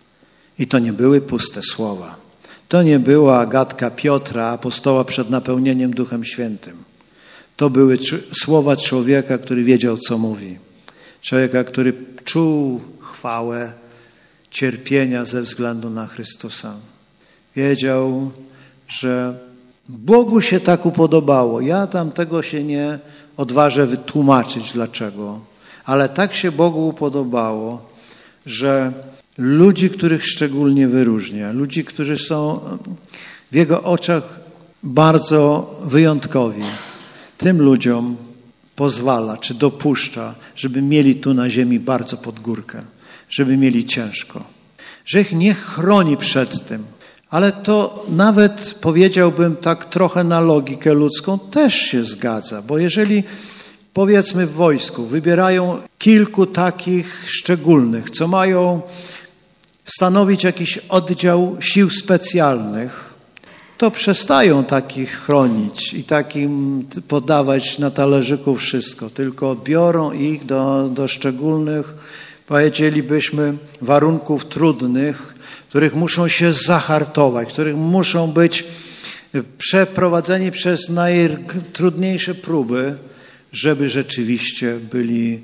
I to nie były puste słowa. To nie była gadka Piotra, apostoła przed napełnieniem Duchem Świętym. To były słowa człowieka, który wiedział, co mówi. Człowieka, który czuł chwałę cierpienia ze względu na Chrystusa. Wiedział, że Bogu się tak upodobało. Ja tam tego się nie odważę wytłumaczyć dlaczego, ale tak się Bogu upodobało, że ludzi, których szczególnie wyróżnia, ludzi, którzy są w Jego oczach bardzo wyjątkowi, tym ludziom pozwala, czy dopuszcza, żeby mieli tu na ziemi bardzo pod górkę, żeby mieli ciężko, że ich nie chroni przed tym. Ale to nawet, powiedziałbym tak trochę na logikę ludzką, też się zgadza, bo jeżeli powiedzmy w wojsku wybierają kilku takich szczególnych, co mają stanowić jakiś oddział sił specjalnych, to przestają takich chronić i takim podawać na talerzyku wszystko, tylko biorą ich do, do szczególnych, powiedzielibyśmy, warunków trudnych, których muszą się zahartować, których muszą być przeprowadzeni przez najtrudniejsze próby, żeby rzeczywiście byli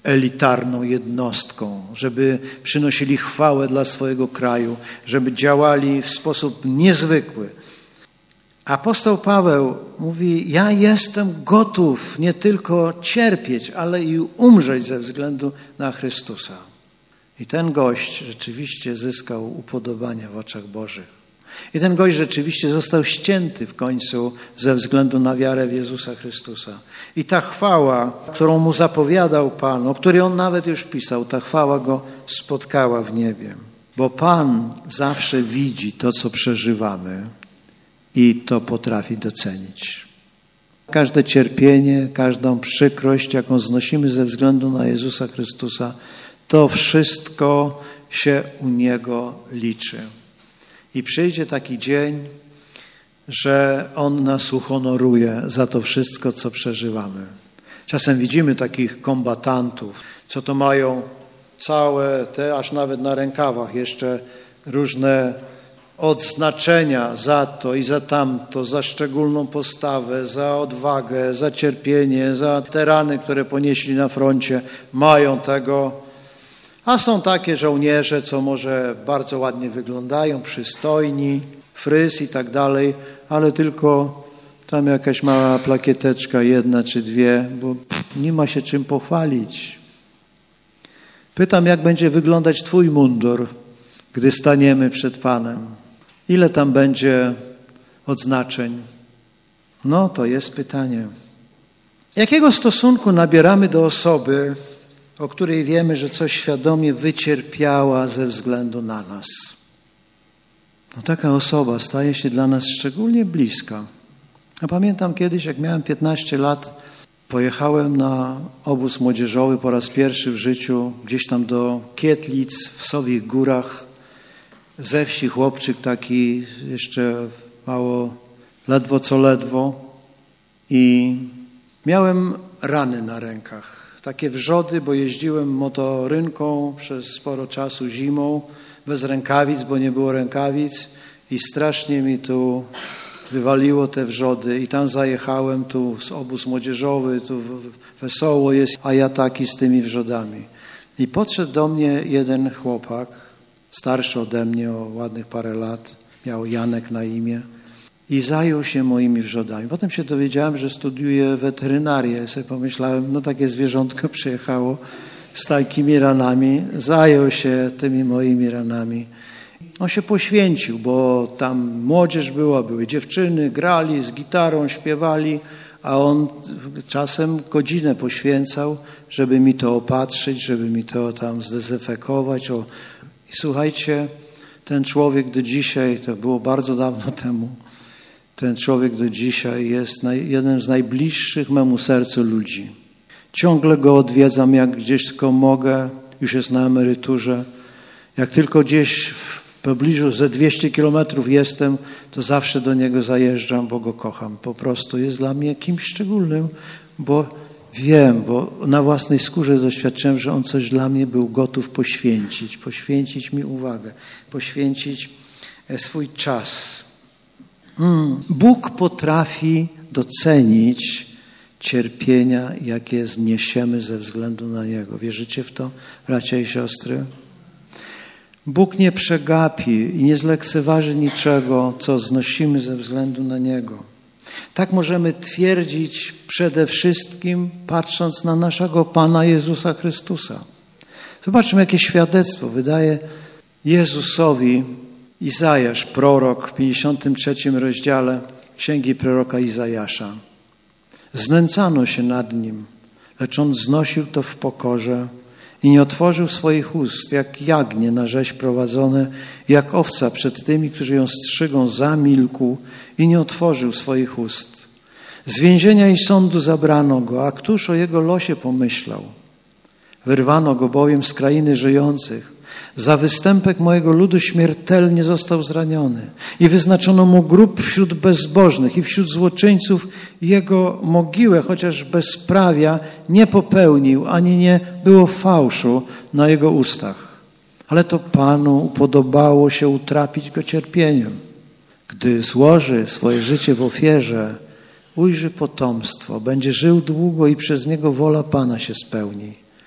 elitarną jednostką, żeby przynosili chwałę dla swojego kraju, żeby działali w sposób niezwykły. Apostoł Paweł mówi, ja jestem gotów nie tylko cierpieć, ale i umrzeć ze względu na Chrystusa. I ten gość rzeczywiście zyskał upodobanie w oczach Bożych. I ten gość rzeczywiście został ścięty w końcu ze względu na wiarę w Jezusa Chrystusa. I ta chwała, którą mu zapowiadał Pan, o której on nawet już pisał, ta chwała go spotkała w niebie. Bo Pan zawsze widzi to, co przeżywamy i to potrafi docenić. Każde cierpienie, każdą przykrość, jaką znosimy ze względu na Jezusa Chrystusa, to wszystko się u Niego liczy. I przyjdzie taki dzień, że On nas uhonoruje za to wszystko, co przeżywamy. Czasem widzimy takich kombatantów, co to mają całe, te aż nawet na rękawach jeszcze różne odznaczenia za to i za tamto, za szczególną postawę, za odwagę, za cierpienie, za te rany, które ponieśli na froncie, mają tego. A są takie żołnierze, co może bardzo ładnie wyglądają, przystojni, fryz i tak dalej, ale tylko tam jakaś mała plakieteczka, jedna czy dwie, bo nie ma się czym pochwalić. Pytam, jak będzie wyglądać Twój mundur, gdy staniemy przed Panem. Ile tam będzie odznaczeń? No, to jest pytanie. Jakiego stosunku nabieramy do osoby, o której wiemy, że coś świadomie wycierpiała ze względu na nas? No, taka osoba staje się dla nas szczególnie bliska. Ja pamiętam kiedyś, jak miałem piętnaście lat, pojechałem na obóz młodzieżowy po raz pierwszy w życiu, gdzieś tam do Kietlic w Sowich Górach. Ze wsi chłopczyk taki, jeszcze mało, ledwo co ledwo. I miałem rany na rękach. Takie wrzody, bo jeździłem motorynką przez sporo czasu zimą, bez rękawic, bo nie było rękawic. I strasznie mi tu wywaliło te wrzody. I tam zajechałem, tu z obóz młodzieżowy, tu wesoło jest, a ja taki z tymi wrzodami. I podszedł do mnie jeden chłopak, starszy ode mnie o ładnych parę lat, miał Janek na imię i zajął się moimi wrzodami. Potem się dowiedziałem, że studiuje weterynarię. Sobie pomyślałem, no takie zwierzątko przyjechało z takimi ranami, zajął się tymi moimi ranami. On się poświęcił, bo tam młodzież była, były dziewczyny, grali z gitarą, śpiewali, a on czasem godzinę poświęcał, żeby mi to opatrzyć, żeby mi to tam zdezynfekować. O, I słuchajcie, ten człowiek do dzisiaj, to było bardzo dawno temu, ten człowiek do dzisiaj jest naj, jednym z najbliższych memu sercu ludzi. Ciągle go odwiedzam, jak gdzieś tylko mogę, już jest na emeryturze. Jak tylko gdzieś w pobliżu ze dwieście kilometrów jestem, to zawsze do niego zajeżdżam, bo go kocham. Po prostu jest dla mnie kimś szczególnym, bo wiem, bo na własnej skórze doświadczyłem, że on coś dla mnie był gotów poświęcić, poświęcić mi uwagę, poświęcić swój czas. Mm. Bóg potrafi docenić cierpienia, jakie zniesiemy ze względu na Niego. Wierzycie w to, bracia i siostry? Bóg nie przegapi i nie zlekceważy niczego, co znosimy ze względu na Niego. Tak możemy twierdzić przede wszystkim, patrząc na naszego Pana Jezusa Chrystusa. Zobaczmy, jakie świadectwo wydaje Jezusowi Izajasz, prorok w pięćdziesiątym trzecim rozdziale Księgi proroka Izajasza. Znęcano się nad nim, lecz on znosił to w pokorze i nie otworzył swoich ust, jak jagnię na rzeź prowadzone, jak owca przed tymi, którzy ją strzygą, zamilkł i nie otworzył swoich ust. Z więzienia i sądu zabrano go, a któż o jego losie pomyślał? Wyrwano go bowiem z krainy żyjących. Za występek mojego ludu śmiertelnie został zraniony i wyznaczono mu grób wśród bezbożnych i wśród złoczyńców jego mogiłę, chociaż bezprawia nie popełnił, ani nie było fałszu na jego ustach. Ale to Panu upodobało się utrapić go cierpieniem. Gdy złoży swoje życie w ofierze, ujrzy potomstwo, będzie żył długo i przez niego wola Pana się spełni.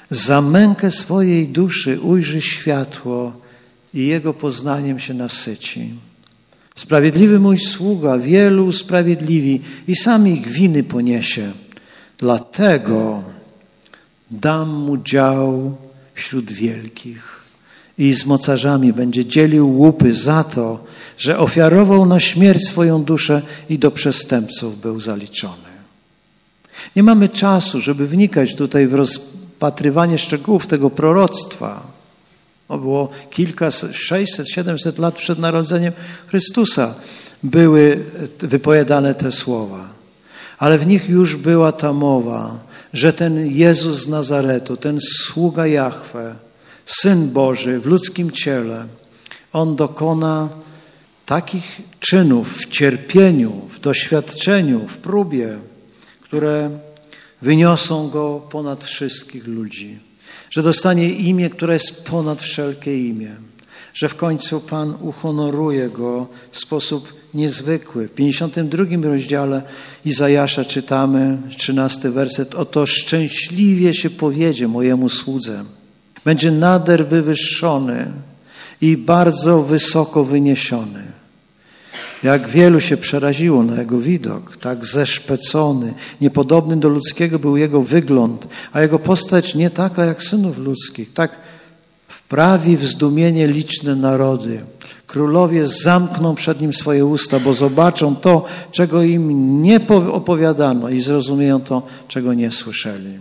za mękę swojej duszy ujrzy światło i jego poznaniem się nasyci. Sprawiedliwy mój sługa wielu usprawiedliwi i sam ich winy poniesie. Dlatego dam mu dział wśród wielkich i z mocarzami będzie dzielił łupy za to, że ofiarował na śmierć swoją duszę i do przestępców był zaliczony. Nie mamy czasu, żeby wnikać tutaj w rozpatrywanie szczegółów tego proroctwa. To było kilka, sześćset, siedemset lat przed narodzeniem Chrystusa były wypowiadane te słowa. Ale w nich już była ta mowa, że ten Jezus z Nazaretu, ten sługa Jahwe, Syn Boży w ludzkim ciele, On dokona takich czynów w cierpieniu, w doświadczeniu, w próbie, które wyniosą Go ponad wszystkich ludzi. Że dostanie imię, które jest ponad wszelkie imię. Że w końcu Pan uhonoruje Go w sposób niezwykły. W pięćdziesiątym drugim rozdziale Izajasza czytamy, trzynasty werset. Oto szczęśliwie się powiedzie mojemu słudze. Będzie nader wywyższony i bardzo wysoko wyniesiony. Jak wielu się przeraziło na jego widok, tak zeszpecony, niepodobny do ludzkiego był jego wygląd, a jego postać nie taka jak synów ludzkich. Tak wprawi w zdumienie liczne narody. Królowie zamkną przed nim swoje usta, bo zobaczą to, czego im nie opowiadano i zrozumieją to, czego nie słyszeli.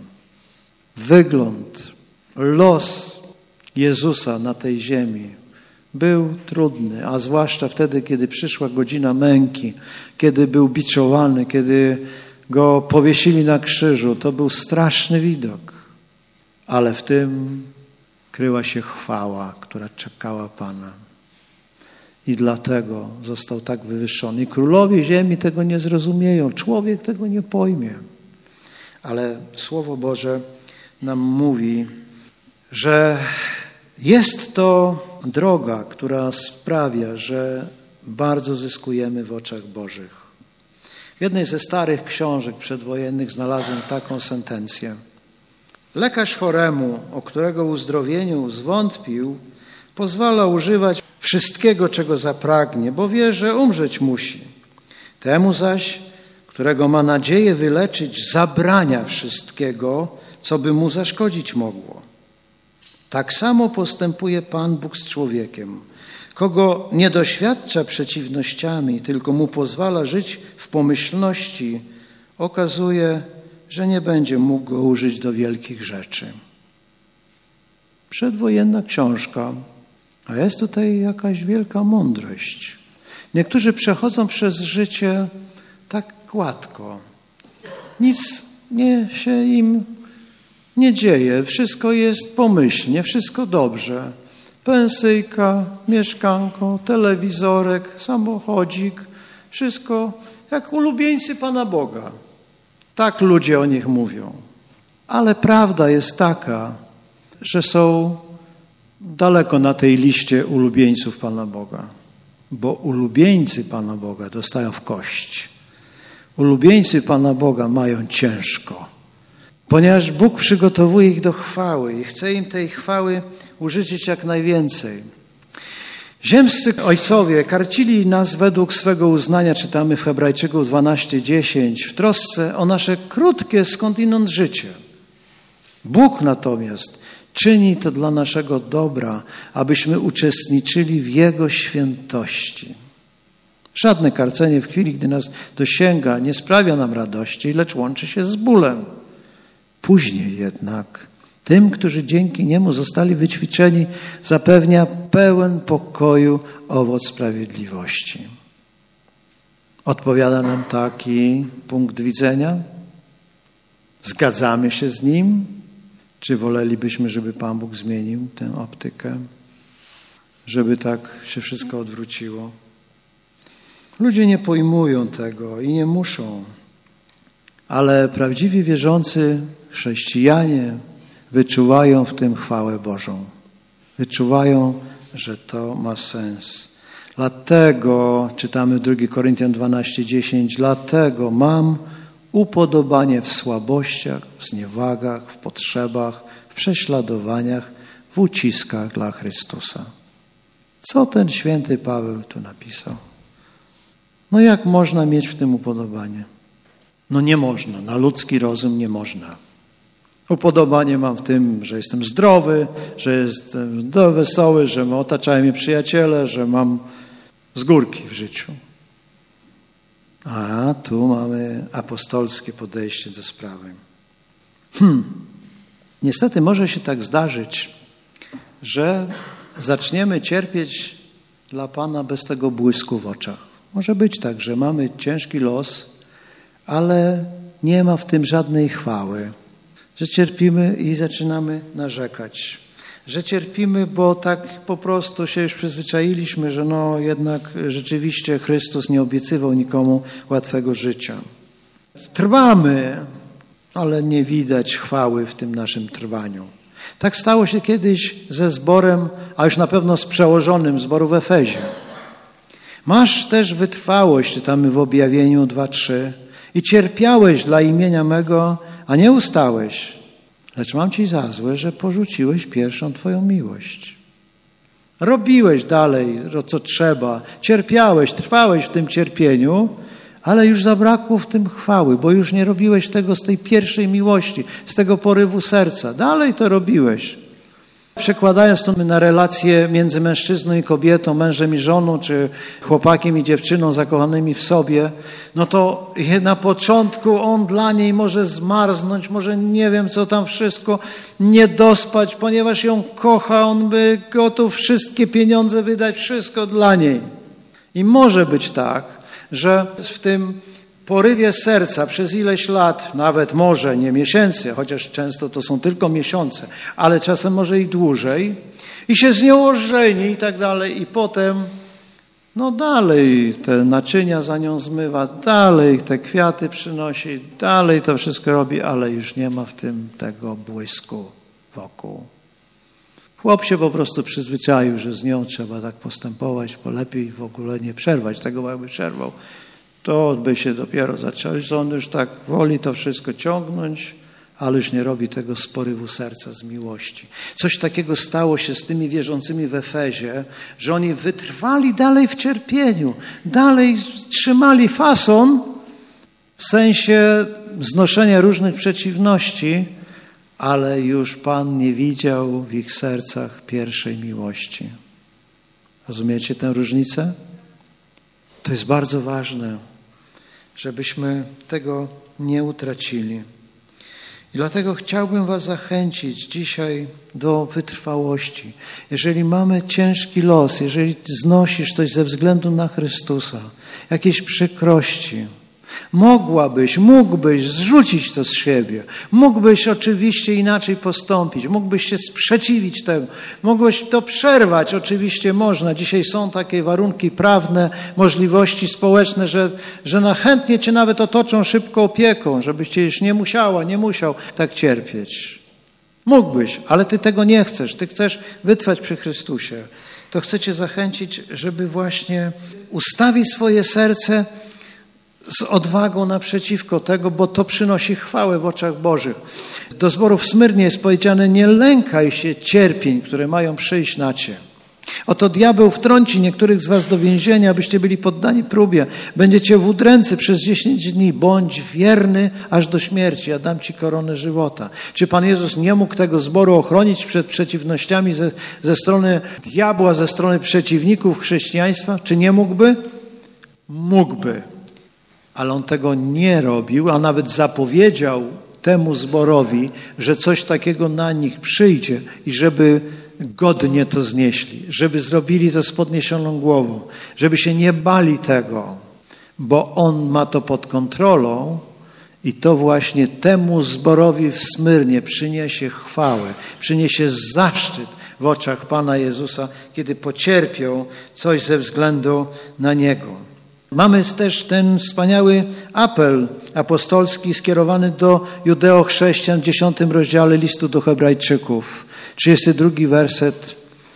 Wygląd, los Jezusa na tej ziemi był trudny, a zwłaszcza wtedy, kiedy przyszła godzina męki, kiedy był biczowany, kiedy go powiesili na krzyżu. To był straszny widok, ale w tym kryła się chwała, która czekała Pana. I dlatego został tak wywyższony. I królowie ziemi tego nie zrozumieją, człowiek tego nie pojmie. Ale Słowo Boże nam mówi, że jest to droga, która sprawia, że bardzo zyskujemy w oczach Bożych. W jednej ze starych książek przedwojennych znalazłem taką sentencję. Lekarz choremu, o którego uzdrowieniu zwątpił, pozwala używać wszystkiego, czego zapragnie, bo wie, że umrzeć musi. Temu zaś, którego ma nadzieję wyleczyć, zabrania wszystkiego, co by mu zaszkodzić mogło. Tak samo postępuje Pan Bóg z człowiekiem. Kogo nie doświadcza przeciwnościami, tylko mu pozwala żyć w pomyślności, okazuje, że nie będzie mógł go użyć do wielkich rzeczy. Przedwojenna książka, a jest tutaj jakaś wielka mądrość. Niektórzy przechodzą przez życie tak gładko. Nic nie się im nie dzieje. Wszystko jest pomyślnie, wszystko dobrze. Pensyjka, mieszkanko, telewizorek, samochodzik. Wszystko jak ulubieńcy Pana Boga. Tak ludzie o nich mówią. Ale prawda jest taka, że są daleko na tej liście ulubieńców Pana Boga. Bo ulubieńcy Pana Boga dostają w kość. Ulubieńcy Pana Boga mają ciężko. Ponieważ Bóg przygotowuje ich do chwały i chce im tej chwały użyczyć jak najwięcej. Ziemscy ojcowie karcili nas według swego uznania, czytamy w Hebrajczyków dwanaście dziesięć, w trosce o nasze krótkie skądinąd życie. Bóg natomiast czyni to dla naszego dobra, abyśmy uczestniczyli w Jego świętości. Żadne karcenie w chwili, gdy nas dosięga, nie sprawia nam radości, lecz łączy się z bólem. Później jednak tym, którzy dzięki niemu zostali wyćwiczeni, zapewnia pełen pokoju owoc sprawiedliwości. Odpowiada nam taki punkt widzenia? Zgadzamy się z nim? Czy wolelibyśmy, żeby Pan Bóg zmienił tę optykę? Żeby tak się wszystko odwróciło? Ludzie nie pojmują tego i nie muszą, ale prawdziwi wierzący chrześcijanie wyczuwają w tym chwałę Bożą. Wyczuwają, że to ma sens. Dlatego, czytamy w drugiego Koryntian dwanaście dziesięć, dlatego mam upodobanie w słabościach, w zniewagach, w potrzebach, w prześladowaniach, w uciskach dla Chrystusa. Co ten święty Paweł tu napisał? No jak można mieć w tym upodobanie? No nie można, na ludzki rozum nie można. Upodobanie mam w tym, że jestem zdrowy, że jestem wesoły, że otaczają mnie przyjaciele, że mam z górki w życiu. A tu mamy apostolskie podejście do sprawy. Hmm. Niestety może się tak zdarzyć, że zaczniemy cierpieć dla Pana bez tego błysku w oczach. Może być tak, że mamy ciężki los, ale nie ma w tym żadnej chwały. Że cierpimy i zaczynamy narzekać. Że cierpimy, bo tak po prostu się już przyzwyczailiśmy, że no jednak rzeczywiście Chrystus nie obiecywał nikomu łatwego życia. Trwamy, ale nie widać chwały w tym naszym trwaniu. Tak stało się kiedyś ze zborem, a już na pewno z przełożonym zboru w Efezie. Masz też wytrwałość, czytamy w Objawieniu dwa trzy, i cierpiałeś dla imienia mego, a nie ustałeś. Lecz mam ci za złe, że porzuciłeś pierwszą twoją miłość. Robiłeś dalej, co trzeba, cierpiałeś, trwałeś w tym cierpieniu, ale już zabrakło w tym chwały, bo już nie robiłeś tego z tej pierwszej miłości, z tego porywu serca. Dalej to robiłeś. Przekładając to na relacje między mężczyzną i kobietą, mężem i żoną, czy chłopakiem i dziewczyną zakochanymi w sobie, no to na początku on dla niej może zmarznąć, może nie wiem co tam wszystko, nie dospać, ponieważ ją kocha, on by gotów wszystkie pieniądze wydać, wszystko dla niej. I może być tak, że w tym porywie serca przez ileś lat, nawet może nie miesięcy, chociaż często to są tylko miesiące, ale czasem może i dłużej, i się z nią ożeni i tak dalej, i potem no dalej te naczynia za nią zmywa, dalej te kwiaty przynosi, dalej to wszystko robi, ale już nie ma w tym tego błysku wokół. Chłop się po prostu przyzwyczaił, że z nią trzeba tak postępować, bo lepiej w ogóle nie przerwać tego, bo jakby przerwał, to by się dopiero zaczęło, że on już tak woli to wszystko ciągnąć, ale już nie robi tego z porywu serca, z miłości. Coś takiego stało się z tymi wierzącymi w Efezie, że oni wytrwali dalej w cierpieniu, dalej trzymali fason w sensie znoszenia różnych przeciwności, ale już Pan nie widział w ich sercach pierwszej miłości. Rozumiecie tę różnicę? To jest bardzo ważne, żebyśmy tego nie utracili. I dlatego chciałbym was zachęcić dzisiaj do wytrwałości. Jeżeli mamy ciężki los, jeżeli znosisz coś ze względu na Chrystusa, jakieś przykrości, mogłabyś, mógłbyś zrzucić to z siebie. Mógłbyś oczywiście inaczej postąpić. Mógłbyś się sprzeciwić temu. Mógłbyś to przerwać. Oczywiście można. Dzisiaj są takie warunki prawne, możliwości społeczne, że, że na chętnie cię nawet otoczą szybką opieką, żebyś cię już nie musiała, nie musiał tak cierpieć. Mógłbyś, ale ty tego nie chcesz. Ty chcesz wytrwać przy Chrystusie. To chcę cię zachęcić, żeby właśnie ustawić swoje serce z odwagą naprzeciwko tego, bo to przynosi chwałę w oczach Bożych. Do zboru w Smyrnie jest powiedziane: nie lękaj się cierpień, które mają przyjść na cię. Oto diabeł wtrąci niektórych z was do więzienia, abyście byli poddani próbie. Będziecie w udręce przez dziesięć dni. Bądź wierny aż do śmierci. Ja dam ci koronę żywota. Czy Pan Jezus nie mógł tego zboru ochronić przed przeciwnościami ze, ze strony diabła, ze strony przeciwników chrześcijaństwa? Czy nie mógłby? Mógłby. Ale on tego nie robił, a nawet zapowiedział temu zborowi, że coś takiego na nich przyjdzie i żeby godnie to znieśli, żeby zrobili to z podniesioną głową, żeby się nie bali tego, bo on ma to pod kontrolą i to właśnie temu zborowi w Smyrnie przyniesie chwałę, przyniesie zaszczyt w oczach Pana Jezusa, kiedy pocierpią coś ze względu na Niego. Mamy też ten wspaniały apel apostolski skierowany do judeo-chrześcijan w dziesiątym rozdziale listu do Hebrajczyków. trzydziesty drugi werset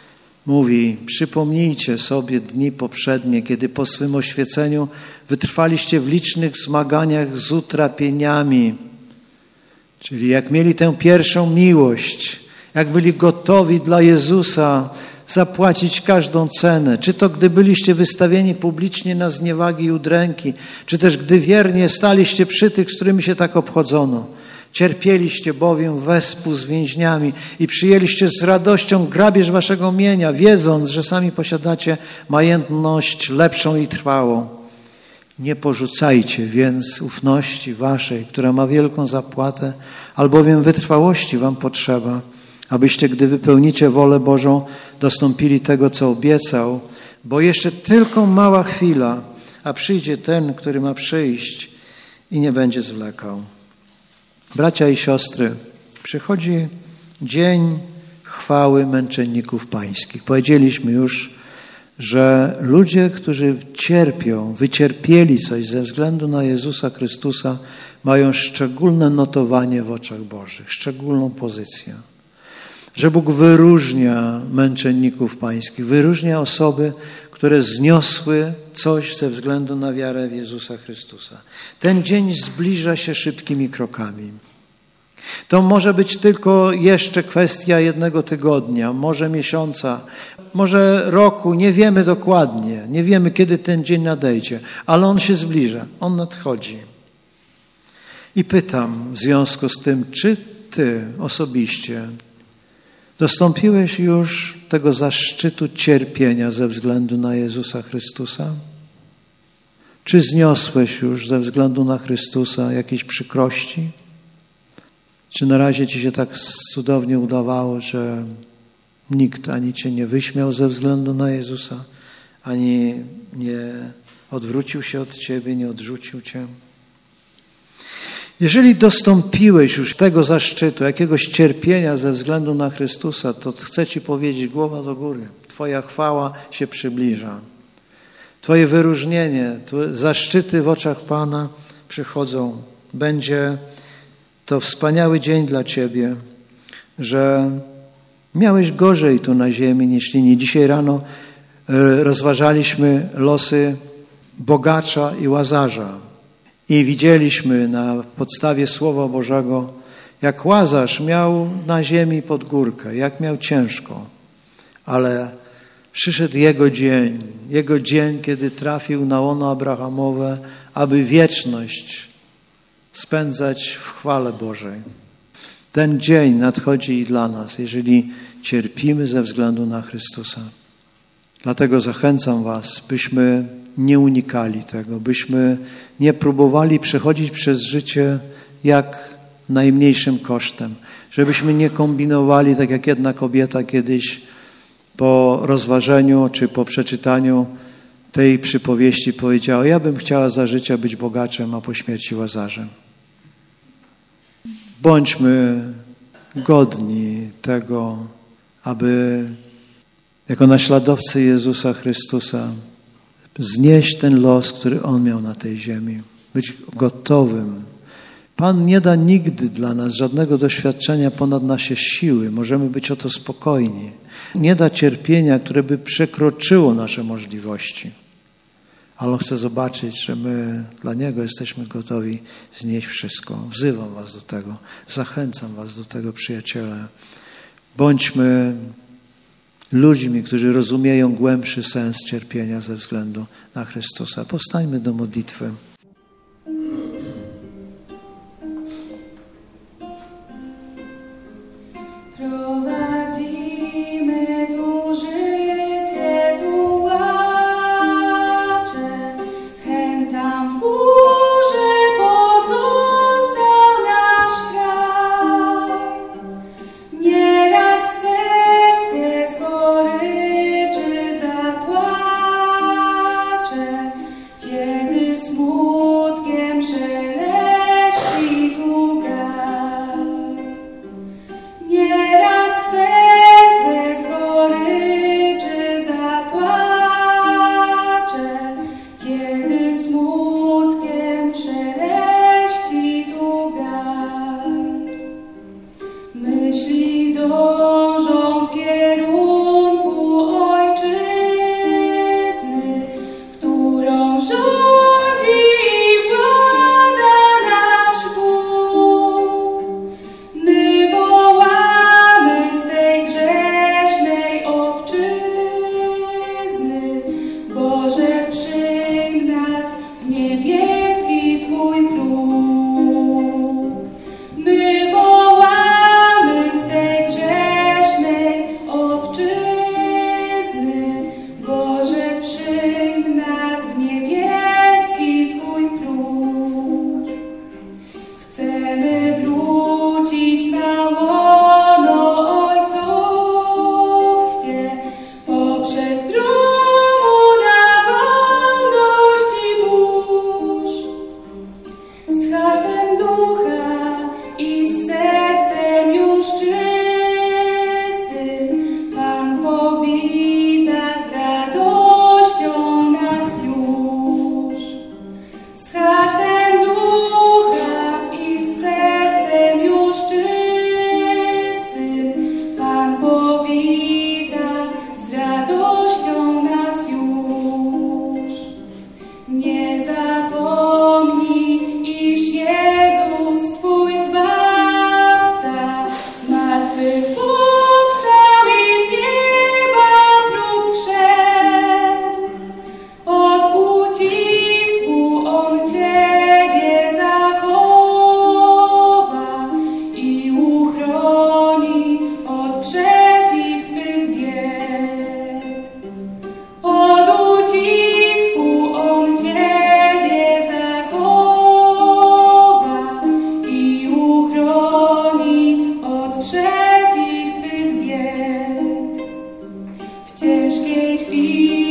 mówi: przypomnijcie sobie dni poprzednie, kiedy po swym oświeceniu wytrwaliście w licznych zmaganiach z utrapieniami. Czyli jak mieli tę pierwszą miłość, jak byli gotowi dla Jezusa zapłacić każdą cenę. Czy to gdy byliście wystawieni publicznie na zniewagi i udręki, czy też gdy wiernie staliście przy tych, z którymi się tak obchodzono. Cierpieliście bowiem wespół z więźniami i przyjęliście z radością grabież waszego mienia, wiedząc, że sami posiadacie majętność lepszą i trwałą. Nie porzucajcie więc ufności waszej, która ma wielką zapłatę, albowiem wytrwałości wam potrzeba, abyście, gdy wypełnicie wolę Bożą, dostąpili tego, co obiecał, bo jeszcze tylko mała chwila, a przyjdzie ten, który ma przyjść i nie będzie zwlekał. Bracia i siostry, przychodzi dzień chwały męczenników pańskich. Powiedzieliśmy już, że ludzie, którzy cierpią, wycierpieli coś ze względu na Jezusa Chrystusa, mają szczególne notowanie w oczach Bożych, szczególną pozycję. Że Bóg wyróżnia męczenników pańskich, wyróżnia osoby, które zniosły coś ze względu na wiarę w Jezusa Chrystusa. Ten dzień zbliża się szybkimi krokami. To może być tylko jeszcze kwestia jednego tygodnia, może miesiąca, może roku, nie wiemy dokładnie, nie wiemy, kiedy ten dzień nadejdzie, ale on się zbliża, on nadchodzi. I pytam w związku z tym, czy ty osobiście dostąpiłeś już tego zaszczytu cierpienia ze względu na Jezusa Chrystusa? Czy zniosłeś już ze względu na Chrystusa jakieś przykrości? Czy na razie ci się tak cudownie udawało, że nikt ani cię nie wyśmiał ze względu na Jezusa, ani nie odwrócił się od ciebie, nie odrzucił cię? Jeżeli dostąpiłeś już tego zaszczytu, jakiegoś cierpienia ze względu na Chrystusa, to chcę ci powiedzieć, głowa do góry. Twoja chwała się przybliża. Twoje wyróżnienie, twoje zaszczyty w oczach Pana przychodzą. Będzie to wspaniały dzień dla ciebie, że miałeś gorzej tu na ziemi niż inni. Dzisiaj rano rozważaliśmy losy bogacza i łazarza. I widzieliśmy na podstawie Słowa Bożego, jak Łazarz miał na ziemi pod górkę, jak miał ciężko, ale przyszedł jego dzień, jego dzień, kiedy trafił na łono Abrahamowe, aby wieczność spędzać w chwale Bożej. Ten dzień nadchodzi i dla nas, jeżeli cierpimy ze względu na Chrystusa. Dlatego zachęcam was, byśmy nie unikali tego, byśmy nie próbowali przechodzić przez życie jak najmniejszym kosztem, żebyśmy nie kombinowali tak jak jedna kobieta kiedyś po rozważeniu czy po przeczytaniu tej przypowieści powiedziała: ja bym chciała za życia być bogaczem, a po śmierci łazarzem. Bądźmy godni tego, aby jako naśladowcy Jezusa Chrystusa znieść ten los, który On miał na tej ziemi. Być gotowym. Pan nie da nigdy dla nas żadnego doświadczenia ponad nasze siły. Możemy być o to spokojni. Nie da cierpienia, które by przekroczyło nasze możliwości. Ale On chce zobaczyć, że my dla Niego jesteśmy gotowi znieść wszystko. Wzywam was do tego. Zachęcam was do tego, przyjaciele. Bądźmy ludźmi, którzy rozumieją głębszy sens cierpienia ze względu na Chrystusa. Powstańmy do modlitwy. Prowadzimy tu życie, tu łacze, chęt tam w górze pozostał nasz kraj. Nieraz serce z goryczy zapłacze, kiedy smutno ciężkiej chwili.